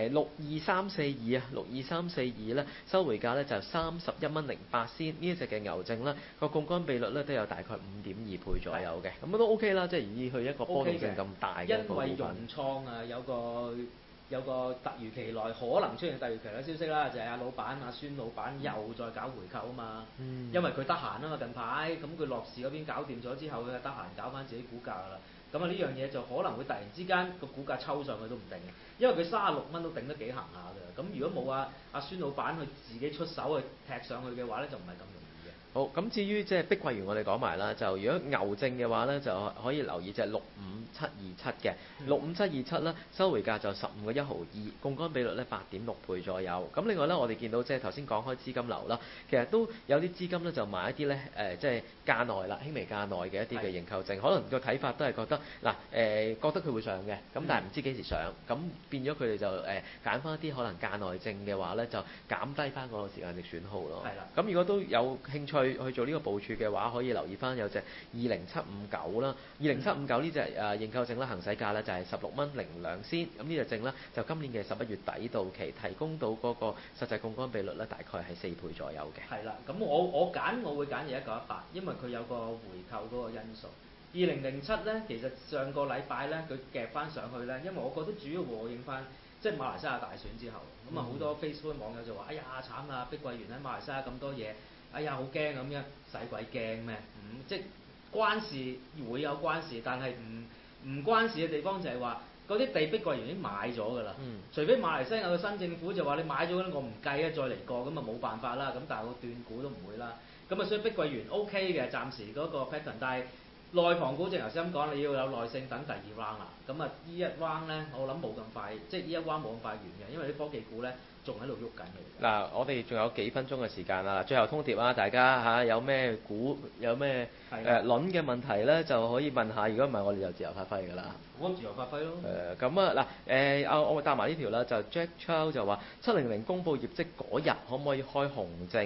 Speaker 2: 62342啊，62342咧收回價咧就31蚊08仙，呢一隻嘅牛證啦，個槓桿比率咧都有大概5.2倍左右嘅，咁都 OK 啦，即係以去一個波動性咁大嘅一個股份。
Speaker 3: 因為融創啊有個突如其來可能出現突如其來嘅消息啦，就係阿孫老闆又再搞回購啊嘛。因為佢得閒啊嘛近排，咁佢樂視嗰邊搞掂咗之後，佢就得閒搞翻自己股價啦。咁啊呢樣嘢就可能會突然之間個股價抽上去都唔定嘅，因為佢36蚊都頂得幾行下嘅。咁如果冇阿孫老闆去自己出手去踢上去嘅話咧，就唔係咁容易。
Speaker 2: 好，咁至於即係碧桂園，我哋講埋啦。就如果牛證嘅話咧，就可以留意隻65727嘅65727咧，收回價就15個1毫2，槓桿比率咧8.6倍左右。咁另外咧，我哋見到即係頭先講開資金流啦，其實都有啲資金咧就買一啲咧即係價內啦、輕微價內嘅一啲嘅認購證，可能個睇法都係覺得覺得佢會上嘅，咁但係唔知幾時上，咁變咗佢哋就揀翻一啲可能價內證嘅話咧，就減低翻嗰個時間值損耗咯。
Speaker 3: 係啦。咁
Speaker 2: 如果都有興趣去做呢個部署嘅話，可以留意翻有隻20759啦，20759呢隻認購證啦，行使價咧就係16蚊02仙，咁呢隻證咧就今年嘅11月底到期，提供到嗰個實際槓桿比率咧大概係4倍左右嘅。
Speaker 3: 係啦，咁我會揀1918，因為佢有個回購嗰個因素。2007咧，其實上個禮拜咧佢夾翻上去咧，因為我覺得主要和應翻即係馬來西亞大選之後，咁啊好多 Facebook 網友就話：哎呀慘啊，碧桂園喺馬來西亞咁多嘢。哎呀，好驚咁樣，使鬼驚咩？即係關事會有關事，但係唔關事嘅地方就係話嗰啲地碧桂園已經買咗㗎啦。除非馬來西亞嘅新政府就話你買咗咧，我唔計啊，再嚟過咁啊冇辦法啦。咁但係我斷估都唔會啦。咁啊，所以碧桂園 OK 嘅，暫時嗰個 pattern，但係內房股正頭先咁講，你要有耐性等第2 round 啦。咁啊，呢一 round 咧，我諗冇咁快，即係呢一 round 冇咁快完嘅，因為啲科技股咧。仲喺度喐緊嘅。嗱，
Speaker 2: 我哋仲有幾分鐘嘅時間啦，最後通牒啦，大家有咩股有咩輪嘅問題咧，就可以問下。如果唔係，我哋就自由發揮㗎啦。
Speaker 3: 我自由發揮咯。
Speaker 2: 咁我會答埋呢條啦。就 Jack Chow 就話700公佈業績嗰日可唔可以開紅證？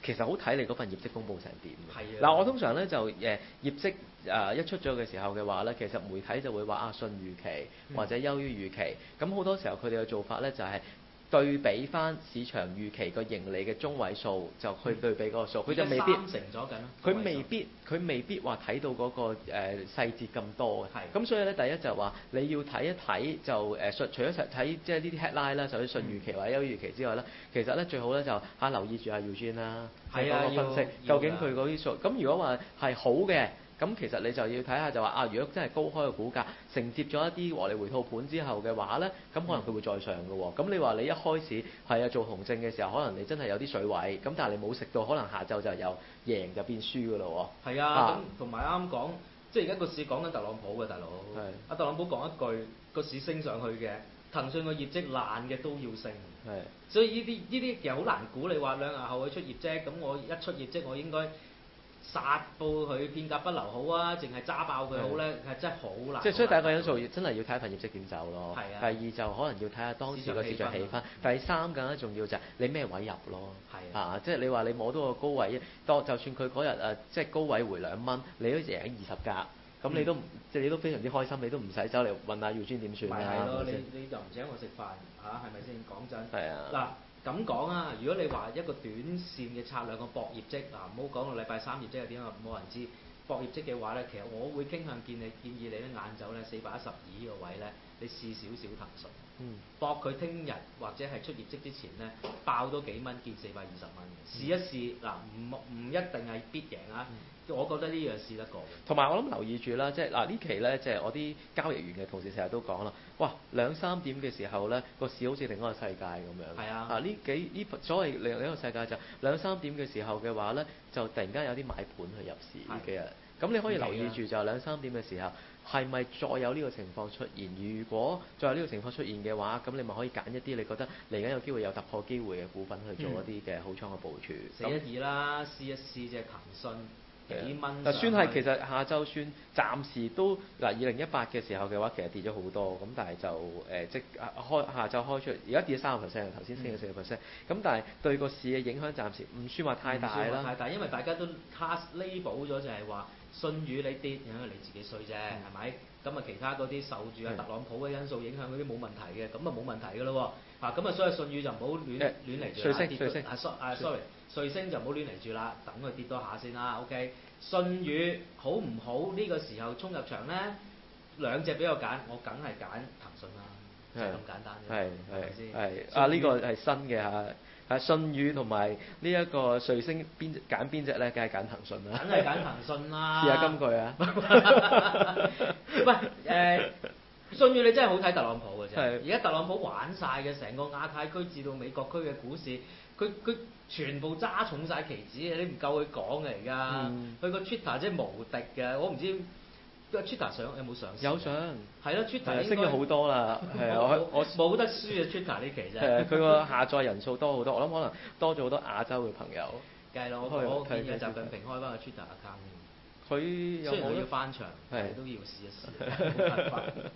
Speaker 2: 其實好睇你嗰份業績公佈成點。
Speaker 3: 係
Speaker 2: 嗱，我通常咧就業績一出咗嘅時候嘅話咧，其實媒體就會話順預期或者優於預期。咁好多時候佢哋嘅做法咧就係對比翻市場預期個盈利嘅中位數，就去對比嗰個數，佢就未必
Speaker 3: 三成咗緊啦。
Speaker 2: 佢未必話睇到嗰個細節咁多嘅。
Speaker 3: 係。咁
Speaker 2: 所以咧，第一就係話你要睇一睇就除咗睇即係呢啲 headline 啦，就係順預期或者優於預期之外咧，其實咧最好咧就留意住阿 Eugene 啦，嗰個分析究竟佢嗰啲數。咁如果話係好嘅。咁其實你就要睇下就話如果真係高開嘅股價承接咗一啲獲利回吐盤之後嘅話咧，咁可能佢會再上嘅喎。咁你話你一開始做熊證嘅時候，可能你真係有啲水位，咁但係你冇食到，可能下晝就有贏就變輸嘅咯喎。
Speaker 3: 係啊，咁同埋啱講，即係而家個市講緊特朗普嘅大佬。係。阿特朗普講一句，個市升上去嘅，騰訊個業績爛嘅都要升。係。所以呢啲其實好難估，你話2日後佢出業績，咁我一出業績我應該殺到佢片甲不留好啊，淨係揸爆佢好咧，係真係好難。即係
Speaker 2: 所以第一個因素真係要睇份業績點走咯。
Speaker 3: 係啊。
Speaker 2: 第二就可能要睇下當時個市場氣氛。第三更加重要就係你咩位入咯。係啊。即係你話你摸到個高位，就算佢嗰日即係高位回2蚊，你都贏20格，咁你都即係你都非常之開心，你都唔使走嚟問下Eugene點算啦。
Speaker 3: 咪係咯，你就唔請我食飯嚇，係咪先？講真。
Speaker 2: 係啊。
Speaker 3: 嗱。咁講啊！如果你話一個短線嘅策略個博業績唔好講到禮拜3業績係點啊，冇人知。博業績嘅話咧，其實我會傾向建議你咧晏晝咧412呢個位咧，你試少少騰訊。博佢聽日或者係出業績之前咧，爆多幾蚊見420蚊，試一試嗱，唔一定係必贏啊。我覺得呢樣試得過。同埋
Speaker 2: 我諗留意住啦，即係呢期咧，即係我啲交易員嘅同事成日都講啦，哇2-3點嘅時候咧，個市好似另一個世界咁樣。係啊。呢所謂另一個世界就2-3點嘅時候嘅話咧，就突然間有啲買盤去入市呢幾日。咁你可以留意住就2-3點嘅時候，係咪再有呢個情況出現？如果再有呢個情況出現嘅話，咁你咪可以揀一啲你覺得嚟緊有機會有突破機會嘅股份去做一啲嘅好倉嘅部署。
Speaker 3: 412啦，試一試隻騰訊。幾蚊？
Speaker 2: 算係其實下晝算暫時都2018嘅時候嘅話，其實跌咗好多，咁但係就即下晝開出，而家跌咗30%，頭先升咗4%，咁但係對個市嘅影響暫時唔算話太大啦。
Speaker 3: 太大，因為大家都 label 咗就係話信譽你跌，因為你自己衰啫，係咪？咁啊其他嗰啲受住特朗普嘅因素影響嗰啲冇問題嘅，咁啊冇問題嘅咯喎。咁啊所以信譽就唔好亂嚟住啦。sorry。瑞星就唔好亂嚟住啦，等佢跌多下先啦。OK， 信譽好唔好呢個時候衝入場咧？兩隻俾我揀，我梗係揀騰訊啦，就係咁簡單啫。係咪先？
Speaker 2: 呢個係新嘅嚇，信譽同埋呢一個瑞星揀邊隻咧？梗係揀騰訊啦。
Speaker 3: 梗係揀騰訊啦。
Speaker 2: 試下金句啊！
Speaker 3: 喂信譽你真係好睇特朗普嘅啫。而家特朗普玩晒嘅，成個亞太區至到美國區嘅股市，佢全部揸重晒旗子嘅，你唔夠佢講嘅而家。佢個 Twitter 真係無敵嘅，我唔知個 Twitter 上有冇上市？有上。係咯 ，Twitter
Speaker 2: 升咗好多啦。係啊，我
Speaker 3: 冇得輸嘅 Twitter 呢期真係。
Speaker 2: 佢個下載人數多好多，我諗可能多咗好多亞洲嘅朋友。
Speaker 3: 梗係咯，我建議習近平開翻個 Twitter account。
Speaker 2: 佢
Speaker 3: 雖然我要翻牆，係都要試一試。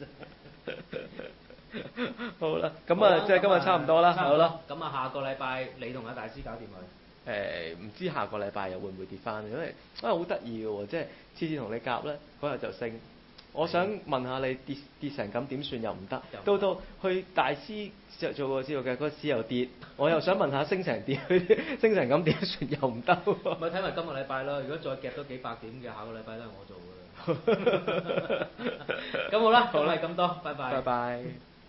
Speaker 2: 好啦，咁即係今日差唔多啦，好啦。
Speaker 3: 咁下個禮拜你同阿大師搞掂佢。
Speaker 2: 唔知下個禮拜又會唔會跌翻？因為好得意嘅喎，即係次次同你夾咧，嗰日就升。我想問下你跌成咁點算又唔得？到去大師做過知道嘅嗰市又跌，我又想問下升成點？升成咁點算又唔得？
Speaker 3: 咪睇埋今個禮拜咯。如果再夾多幾百點嘅，下個禮拜都係我做㗎啦。咁好啦，好係咁多，拜拜。
Speaker 2: 拜拜。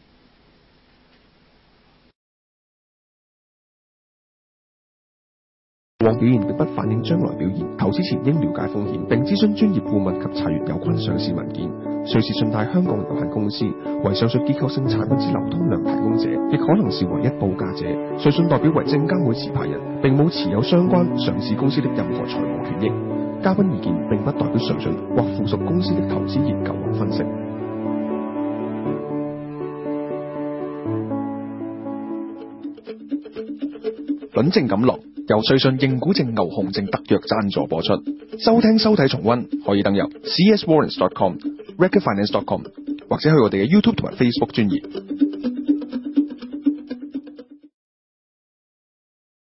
Speaker 1: 往表現並不反映將來表現，投資前應了解風險，並諮詢專業顧問及查閱有關上市文件。瑞士信貸香港有限公司為上述結構性產品之流通量提供者，亦可能是唯一報價者。瑞信代表為證監會持牌人，並冇持有相關上市公司的任何財務權益。嘉賓意見並不代表瑞信或附屬公司的投資研究或分析。論證錦囊由瑞信認股證牛熊證特約贊助播出，收聽收睇重溫可以登入 cswarrants.com、recordfinance.com 或者去我哋嘅 YouTube 同埋 Facebook 專頁。